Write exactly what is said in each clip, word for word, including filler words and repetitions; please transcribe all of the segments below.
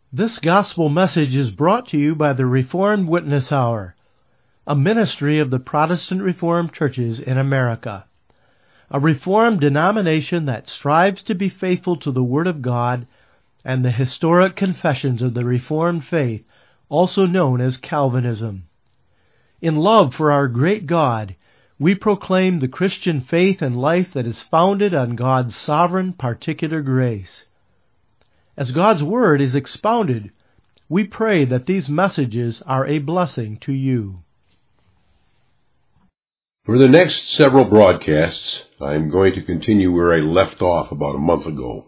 This gospel message is brought to you by the Reformed Witness Hour, a ministry of the Protestant Reformed churches in America, a Reformed denomination that strives to be faithful to the Word of God and the historic confessions of the Reformed faith, also known as Calvinism. In love for our great God, we proclaim the Christian faith and life that is founded on God's sovereign particular grace. As God's Word is expounded, we pray that these messages are a blessing to you. For the next several broadcasts, I'm going to continue where I left off about a month ago.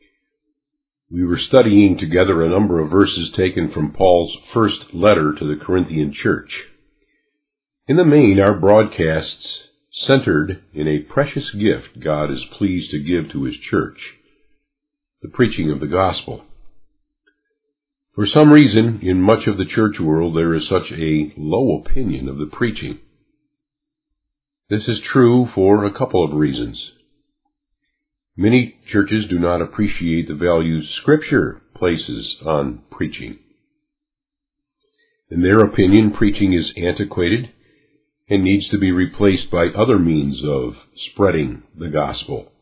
We were studying together a number of verses taken from Paul's first letter to the Corinthian church. In the main, our broadcasts centered in a precious gift God is pleased to give to His church, the preaching of the gospel. For some reason, in much of the church world, there is such a low opinion of the preaching. This is true for a couple of reasons. Many churches do not appreciate the value Scripture places on preaching. In their opinion, preaching is antiquated and needs to be replaced by other means of spreading the gospel.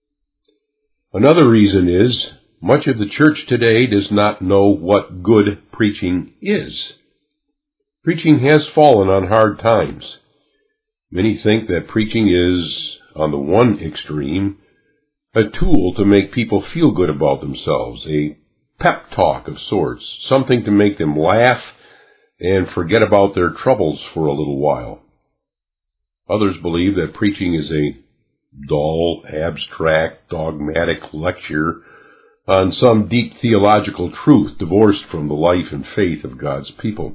Another reason is, much of the church today does not know what good preaching is. Preaching has fallen on hard times. Many think that preaching is, on the one extreme, a tool to make people feel good about themselves, a pep talk of sorts, something to make them laugh and forget about their troubles for a little while. Others believe that preaching is a dull, abstract, dogmatic lecture on some deep theological truth divorced from the life and faith of God's people.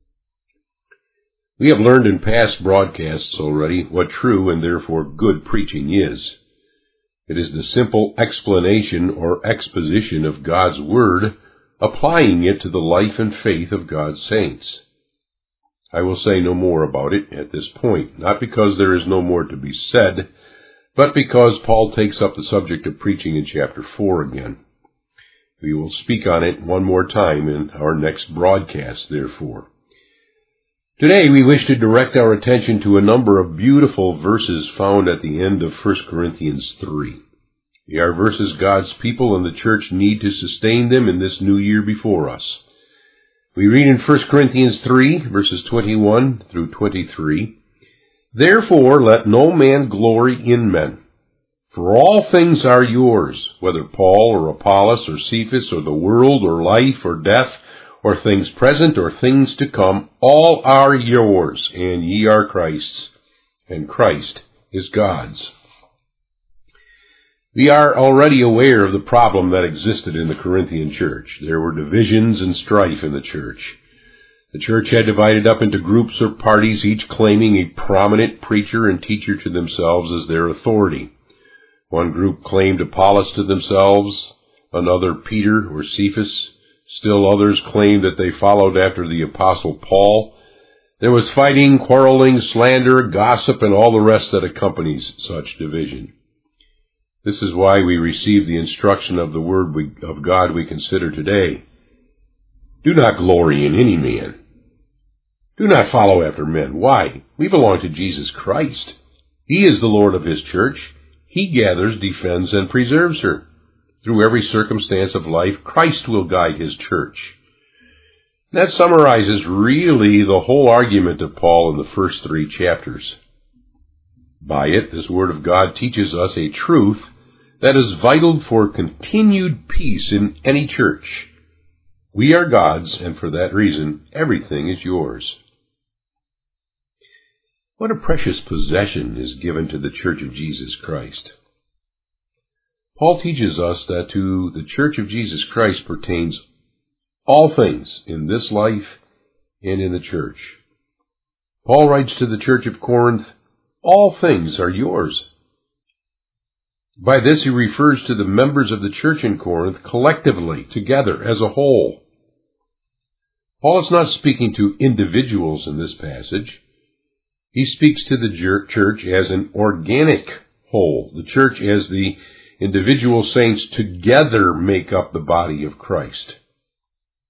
We have learned in past broadcasts already what true and therefore good preaching is. It is the simple explanation or exposition of God's Word, applying it to the life and faith of God's saints. I will say no more about it at this point, not because there is no more to be said, but because Paul takes up the subject of preaching in chapter four again. We will speak on it one more time in our next broadcast, therefore. Today we wish to direct our attention to a number of beautiful verses found at the end of First Corinthians three. They are verses God's people and the church need to sustain them in this new year before us. We read in First Corinthians three, verses twenty-one through twenty-three, "Therefore let no man glory in men, for all things are yours, whether Paul or Apollos or Cephas or the world or life or death, or things present or things to come, all are yours, and ye are Christ's, and Christ is God's." We are already aware of the problem that existed in the Corinthian church. There were divisions and strife in the church. The church had divided up into groups or parties, each claiming a prominent preacher and teacher to themselves as their authority. One group claimed Apollos to themselves, another Peter or Cephas. Still others claimed that they followed after the Apostle Paul. There was fighting, quarreling, slander, gossip, and all the rest that accompanies such division. This is why we receive the instruction of the Word we, of God we consider today. Do not glory in any man. Do not follow after men. Why? We belong to Jesus Christ. He is the Lord of His church. He gathers, defends, and preserves her. Through every circumstance of life, Christ will guide His church. That summarizes really the whole argument of Paul in the first three chapters. By it, this Word of God teaches us a truth that is vital for continued peace in any church. We are God's, and for that reason, everything is yours. What a precious possession is given to the Church of Jesus Christ. Paul teaches us that to the Church of Jesus Christ pertains all things in this life and in the church. Paul writes to the church of Corinth, "All things are yours." By this he refers to the members of the church in Corinth collectively, together, as a whole. Paul is not speaking to individuals in this passage. He speaks to the church as an organic whole, the church as the individual saints together make up the body of Christ.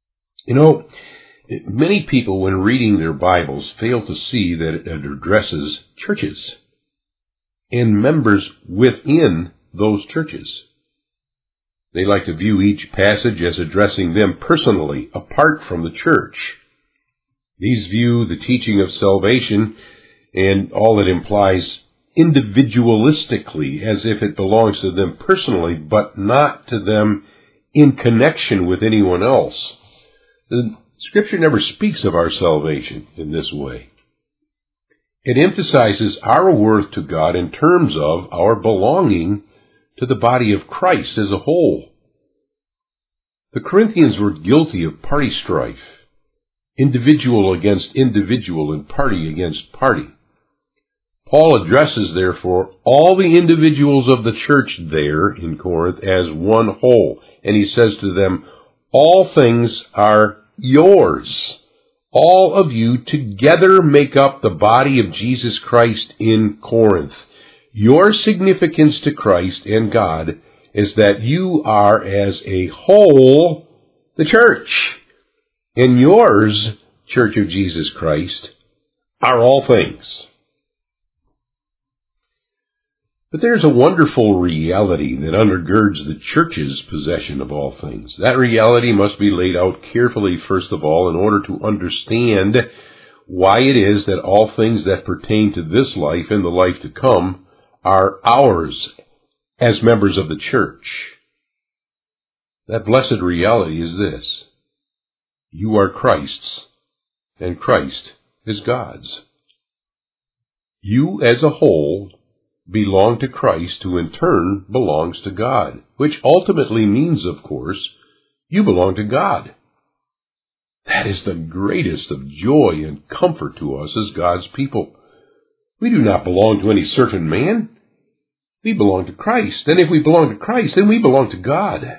You know, many people, when reading their Bibles, fail to see that it addresses churches and members within those churches. They like to view each passage as addressing them personally, apart from the church. These view the teaching of salvation and all it implies individualistically, as if it belongs to them personally, but not to them in connection with anyone else. The Scripture never speaks of our salvation in this way. It emphasizes our worth to God in terms of our belonging to the body of Christ as a whole. The Corinthians were guilty of party strife, individual against individual and party against party. Paul addresses, therefore, all the individuals of the church there in Corinth as one whole, and he says to them, all things are yours. All of you together make up the body of Jesus Christ in Corinth. Your significance to Christ and God is that you are, as a whole, the church. And yours, Church of Jesus Christ, are all things. But there's a wonderful reality that undergirds the church's possession of all things. That reality must be laid out carefully, first of all, in order to understand why it is that all things that pertain to this life and the life to come are ours as members of the church. That blessed reality is this: you are Christ's, and Christ is God's. You as a whole belong to Christ, who in turn belongs to God, which ultimately means, of course, you belong to God. That is the greatest of joy and comfort to us as God's people. We do not belong to any certain man. We belong to Christ. And if we belong to Christ, then we belong to God.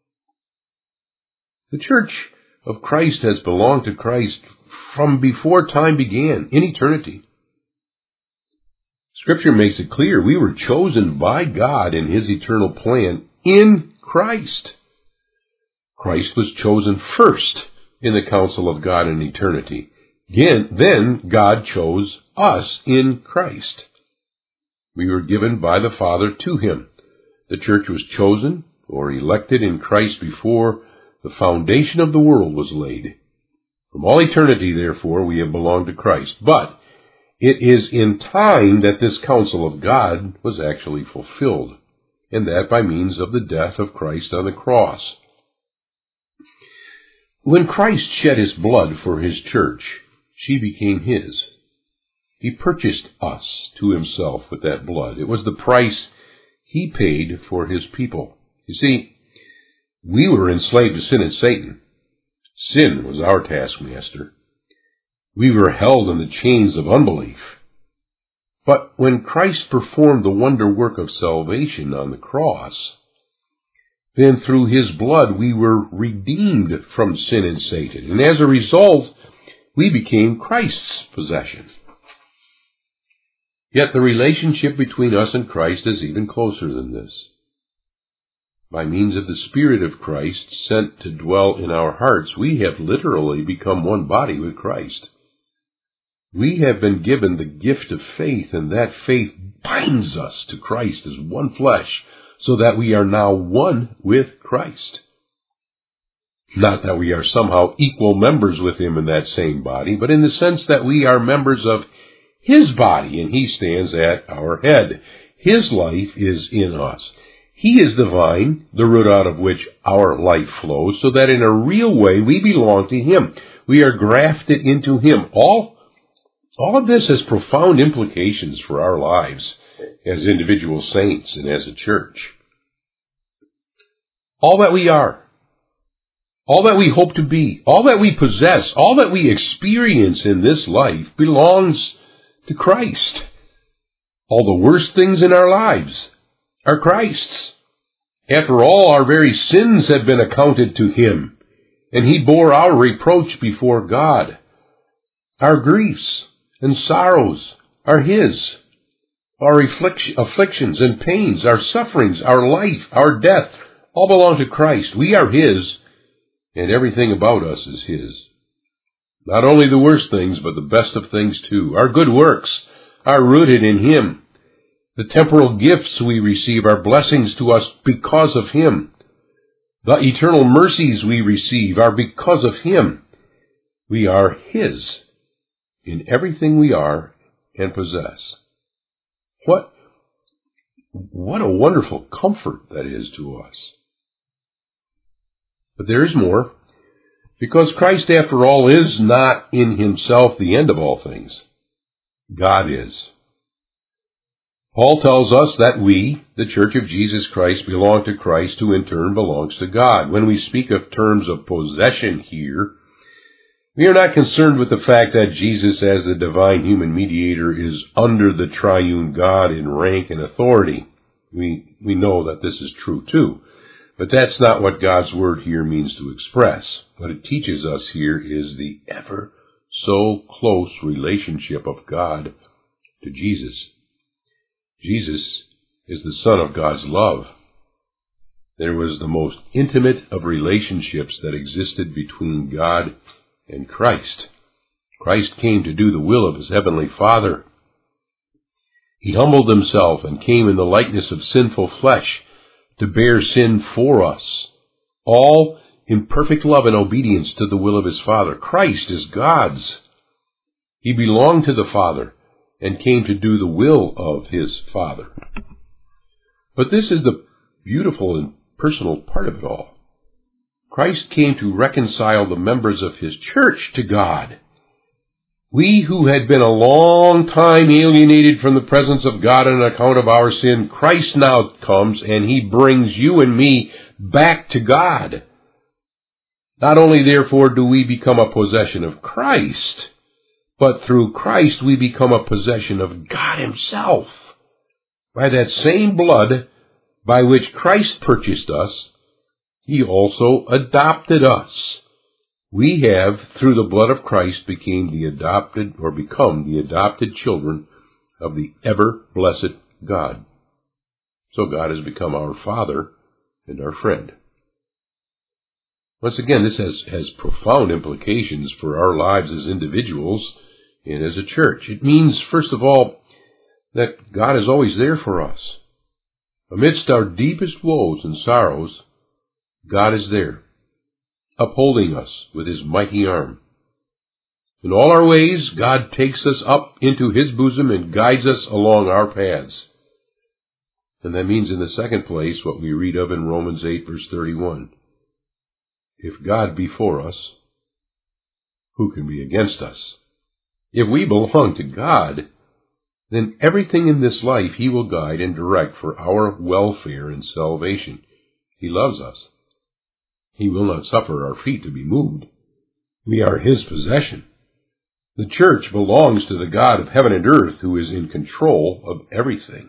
The church of Christ has belonged to Christ from before time began, in eternity. Scripture makes it clear we were chosen by God in His eternal plan in Christ. Christ was chosen first in the counsel of God in eternity. Again, then God chose us in Christ. We were given by the Father to Him. The church was chosen or elected in Christ before the foundation of the world was laid. From all eternity, therefore, we have belonged to Christ. But it is in time that this counsel of God was actually fulfilled, and that by means of the death of Christ on the cross. When Christ shed His blood for His church, she became His. He purchased us to Himself with that blood. It was the price He paid for His people. You see, we were enslaved to sin and Satan. Sin was our taskmaster. We were held in the chains of unbelief. But when Christ performed the wonder work of salvation on the cross, then through His blood we were redeemed from sin and Satan. And as a result, we became Christ's possession. Yet the relationship between us and Christ is even closer than this. By means of the Spirit of Christ sent to dwell in our hearts, we have literally become one body with Christ. We have been given the gift of faith, and that faith binds us to Christ as one flesh, so that we are now one with Christ. Not that we are somehow equal members with Him in that same body, but in the sense that we are members of His body, and He stands at our head. His life is in us. He is the vine, the root out of which our life flows, so that in a real way we belong to Him. We are grafted into Him. All, all of this has profound implications for our lives as individual saints and as a church. All that we are, all that we hope to be, all that we possess, all that we experience in this life belongs to Christ. All the worst things in our lives are Christ's. After all, our very sins have been accounted to Him, and He bore our reproach before God. Our griefs and sorrows are His. Our afflictions and pains, our sufferings, our life, our death, all belong to Christ. We are His, and everything about us is His. Not only the worst things, but the best of things too. Our good works are rooted in Him. The temporal gifts we receive are blessings to us because of Him. The eternal mercies we receive are because of Him. We are His in everything we are and possess. What, what a wonderful comfort that is to us. But there is more. Because Christ, after all, is not in Himself the end of all things. God is. Paul tells us that we, the Church of Jesus Christ, belong to Christ, who in turn belongs to God. When we speak of terms of possession here, we are not concerned with the fact that Jesus, as the divine human mediator, is under the triune God in rank and authority. We, we know that this is true too. But that's not what God's Word here means to express. What it teaches us here is the ever so close relationship of God to Jesus. Jesus is the Son of God's love. There was the most intimate of relationships that existed between God and Christ. Christ came to do the will of His heavenly Father. He humbled Himself and came in the likeness of sinful flesh to bear sin for us, all in perfect love and obedience to the will of His Father. Christ is God's. He belonged to the Father and came to do the will of His Father. But this is the beautiful and personal part of it all. Christ came to reconcile the members of His church to God. We who had been a long time alienated from the presence of God on account of our sin, Christ now comes and He brings you and me back to God. Not only therefore do we become a possession of Christ, but through Christ we become a possession of God Himself. By that same blood by which Christ purchased us, He also adopted us. We have, through the blood of Christ, became the adopted, or become the adopted children of the ever-blessed God. So God has become our Father and our friend. Once again, this has, has profound implications for our lives as individuals and as a church. It means, first of all, that God is always there for us. Amidst our deepest woes and sorrows, God is there, upholding us with His mighty arm. In all our ways, God takes us up into His bosom and guides us along our paths. And that means, in the second place, what we read of in Romans eight, verse thirty-one. If God be for us, who can be against us? If we belong to God, then everything in this life He will guide and direct for our welfare and salvation. He loves us. He will not suffer our feet to be moved. We are His possession. The church belongs to the God of heaven and earth, who is in control of everything.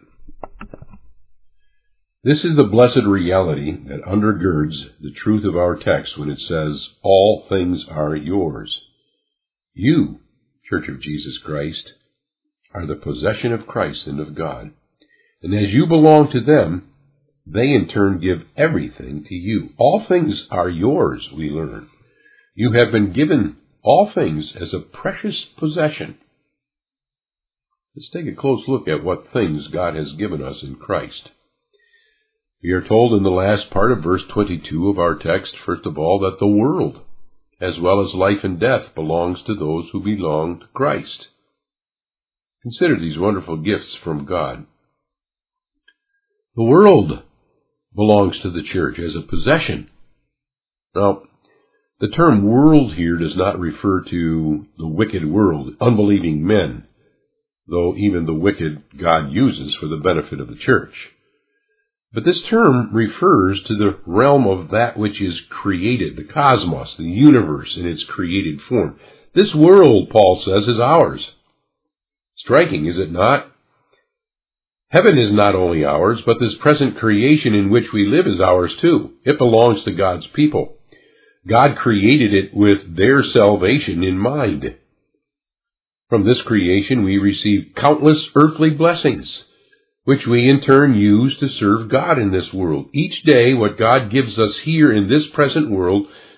This is the blessed reality that undergirds the truth of our text when it says, all things are yours. You, Church of Jesus Christ, are the possession of Christ and of God. And as you belong to them, they in turn give everything to you. All things are yours, we learn. You have been given all things as a precious possession. Let's take a close look at what things God has given us in Christ. We are told in the last part of verse twenty-two of our text, first of all, that the world, as well as life and death, belongs to those who belong to Christ. Consider these wonderful gifts from God. The world belongs to the church as a possession. Now, the term world here does not refer to the wicked world, unbelieving men, though even the wicked God uses for the benefit of the church. But this term refers to the realm of that which is created, the cosmos, the universe in its created form. This world, Paul says, is ours. Striking, is it not? Heaven is not only ours, but this present creation in which we live is ours too. It belongs to God's people. God created it with their salvation in mind. From this creation we receive countless earthly blessings, which we in turn use to serve God in this world. Each day, what God gives us here in this present world,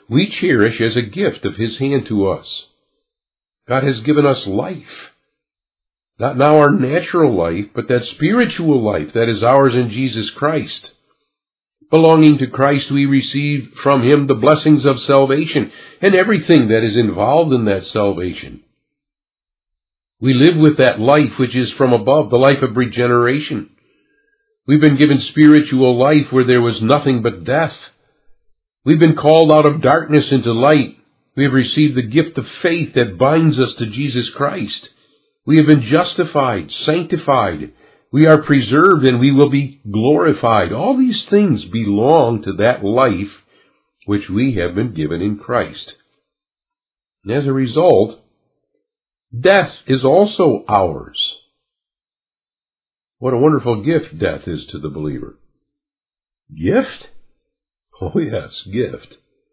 we cherish as a gift of His hand to us. God has given us life. Not now our natural life, but that spiritual life that is ours in Jesus Christ. Belonging to Christ, we receive from Him the blessings of salvation and everything that is involved in that salvation. We live with that life which is from above, the life of regeneration. We've been given spiritual life where there was nothing but death. We've been called out of darkness into light. We have received the gift of faith that binds us to Jesus Christ. We have been justified, sanctified. We are preserved, and we will be glorified. All these things belong to that life which we have been given in Christ. And as a result, death is also ours. What a wonderful gift death is to the believer. Gift? Oh yes, gift.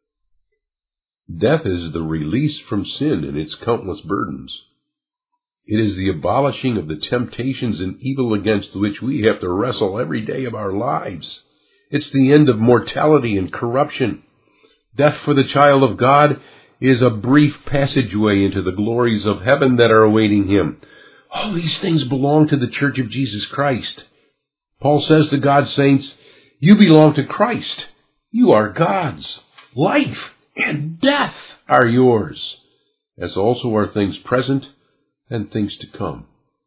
Death is the release from sin and its countless burdens. It is the abolishing of the temptations and evil against which we have to wrestle every day of our lives. It's the end of mortality and corruption. Death for the child of God is a brief passageway into the glories of heaven that are awaiting him. All these things belong to the Church of Jesus Christ. Paul says to God's saints, you belong to Christ. You are God's. Life and death are yours, as also are things present and things to come.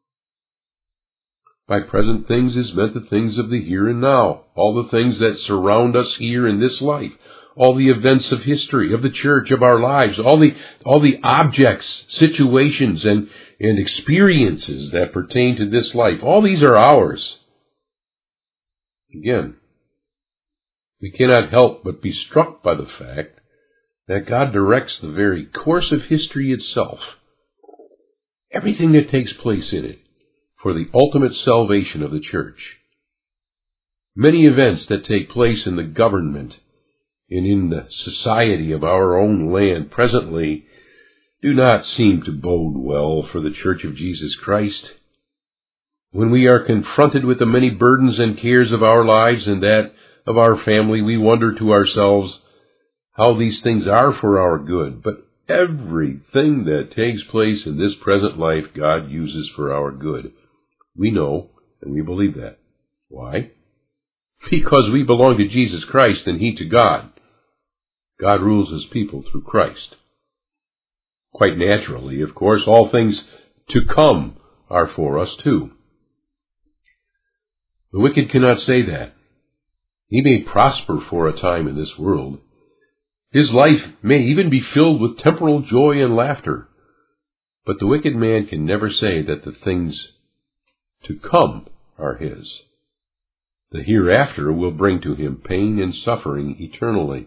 By present things is meant the things of the here and now, all the things that surround us here in this life, all the events of history, of the church, of our lives, all the all the objects, situations, and, and experiences that pertain to this life. All these are ours. Again, we cannot help but be struck by the fact that God directs the very course of history itself, everything that takes place in it, for the ultimate salvation of the church. Many events that take place in the government and in the society of our own land presently do not seem to bode well for the Church of Jesus Christ. When we are confronted with the many burdens and cares of our lives and that of our family, we wonder to ourselves how these things are for our good. But everything that takes place in this present life, God uses for our good. We know and we believe that. Why? Because we belong to Jesus Christ and He to God. God rules His people through Christ. Quite naturally, of course, all things to come are for us too. The wicked cannot say that. He may prosper for a time in this world. His life may even be filled with temporal joy and laughter. But the wicked man can never say that the things to come are his. The hereafter will bring to him pain and suffering eternally.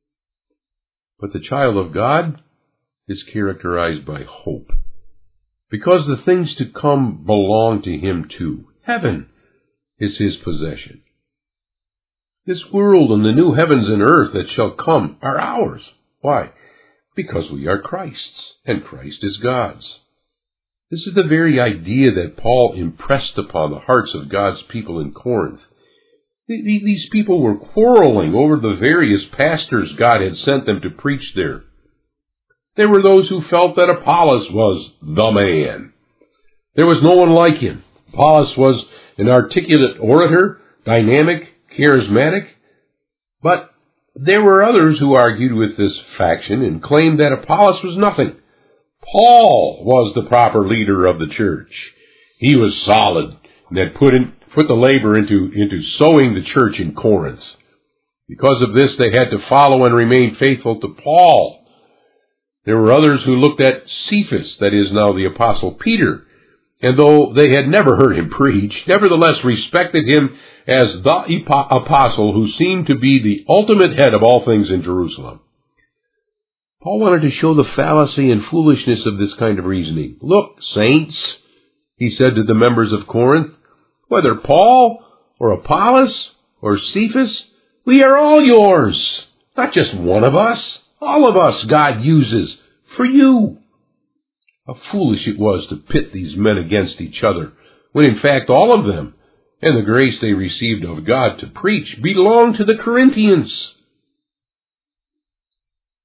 But the child of God is characterized by hope, because the things to come belong to him too. Heaven is his possession. This world and the new heavens and earth that shall come are ours. Why? Because we are Christ's, and Christ is God's. This is the very idea that Paul impressed upon the hearts of God's people in Corinth. These people were quarreling over the various pastors God had sent them to preach there. There were those who felt that Apollos was the man. There was no one like him. Apollos was an articulate orator, dynamic, charismatic, but there were others who argued with this faction and claimed that Apollos was nothing. Paul was the proper leader of the church. He was solid and had put in, put the labor into, into sowing the church in Corinth. Because of this, they had to follow and remain faithful to Paul. There were others who looked at Cephas, that is now the Apostle Peter, and though they had never heard him preach, nevertheless respected him as the apostle who seemed to be the ultimate head of all things in Jerusalem. Paul wanted to show the fallacy and foolishness of this kind of reasoning. Look, saints, he said to the members of Corinth, whether Paul or Apollos or Cephas, we are all yours. Not just one of us. All of us God uses for you. How foolish it was to pit these men against each other, when in fact all of them, and the grace they received of God to preach, belonged to the Corinthians.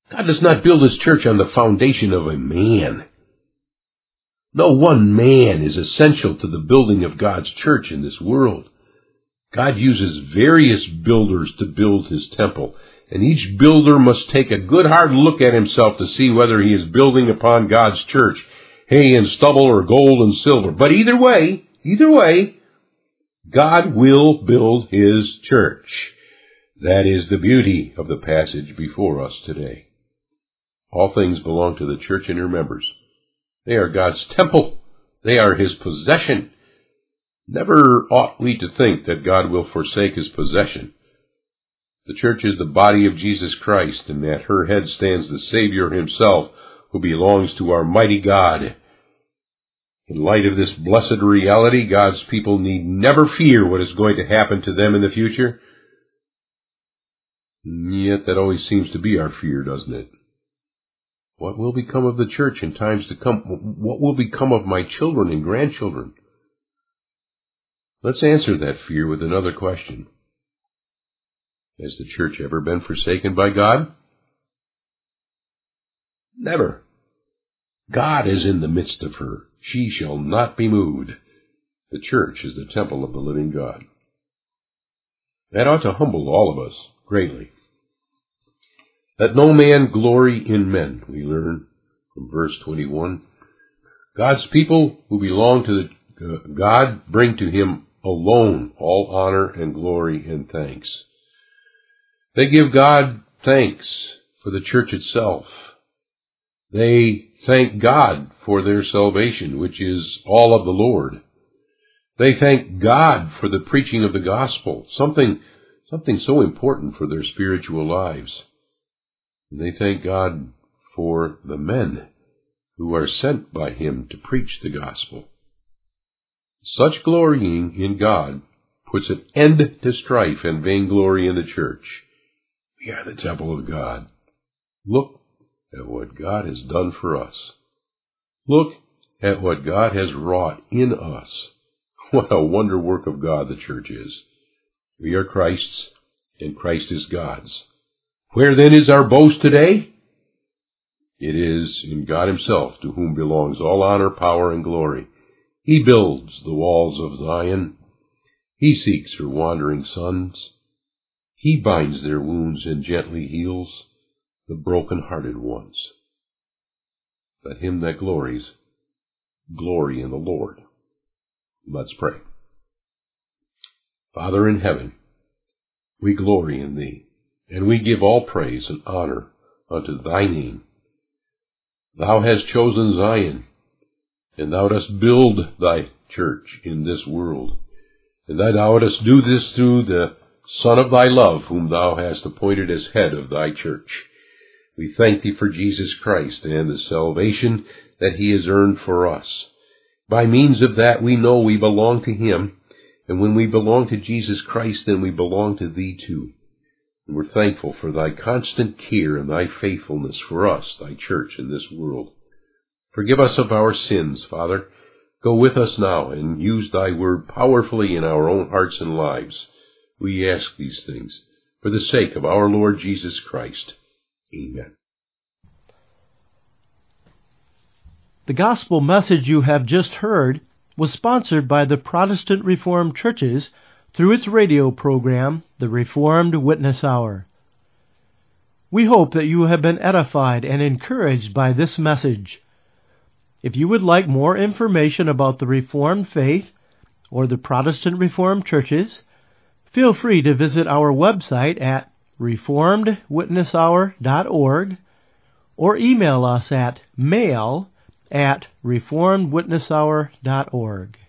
God does not build His church on the foundation of a man. No one man is essential to the building of God's church in this world. God uses various builders to build His temple, and each builder must take a good hard look at himself to see whether he is building upon God's church, hay and stubble or gold and silver. But either way, either way, God will build His church. That is the beauty of the passage before us today. All things belong to the church and her members. They are God's temple. They are His possession. Never ought we to think that God will forsake His possession. The church is the body of Jesus Christ, and at her head stands the Savior Himself, who belongs to our mighty God. In light of this blessed reality, God's people need never fear what is going to happen to them in the future. And yet that always seems to be our fear, doesn't it? What will become of the church in times to come? What will become of my children and grandchildren? Let's answer that fear with another question. Has the church ever been forsaken by God? Never. God is in the midst of her. She shall not be moved. The church is the temple of the living God. That ought to humble all of us greatly. Let no man glory in men, we learn from verse twenty-one. God's people who belong to the, uh, God bring to Him alone all honor and glory and thanks. They give God thanks for the church itself. They thank God for their salvation, which is all of the Lord. They thank God for the preaching of the gospel, something, something so important for their spiritual lives. And they thank God for the men who are sent by Him to preach the gospel. Such glorying in God puts an end to strife and vainglory in the church. We are the temple of God. Look at what God has done for us. Look at what God has wrought in us. What a wonder work of God the church is. We are Christ's, and Christ is God's. Where then is our boast today? It is in God Himself, to whom belongs all honor, power, and glory. He builds the walls of Zion. He seeks her wandering sons. He binds their wounds and gently heals the broken-hearted ones. Let him that glories glory in the Lord. Let's pray. Father in heaven, we glory in Thee, and we give all praise and honor unto Thy name. Thou hast chosen Zion, and Thou dost build Thy church in this world, and that Thou dost do this through the Son of Thy love, whom Thou hast appointed as head of Thy church. We thank Thee for Jesus Christ and the salvation that He has earned for us. By means of that we know we belong to Him, and when we belong to Jesus Christ, then we belong to Thee too. And we're thankful for Thy constant care and Thy faithfulness for us, Thy church in this world. Forgive us of our sins, Father. Go with us now and use Thy word powerfully in our own hearts and lives. We ask these things for the sake of our Lord Jesus Christ. Amen. The gospel message you have just heard was sponsored by the Protestant Reformed Churches through its radio program, The Reformed Witness Hour. We hope that you have been edified and encouraged by this message. If you would like more information about the Reformed faith or the Protestant Reformed Churches, feel free to visit our website at reformed witness hour dot org or email us at mail at reformed witness hour dot org.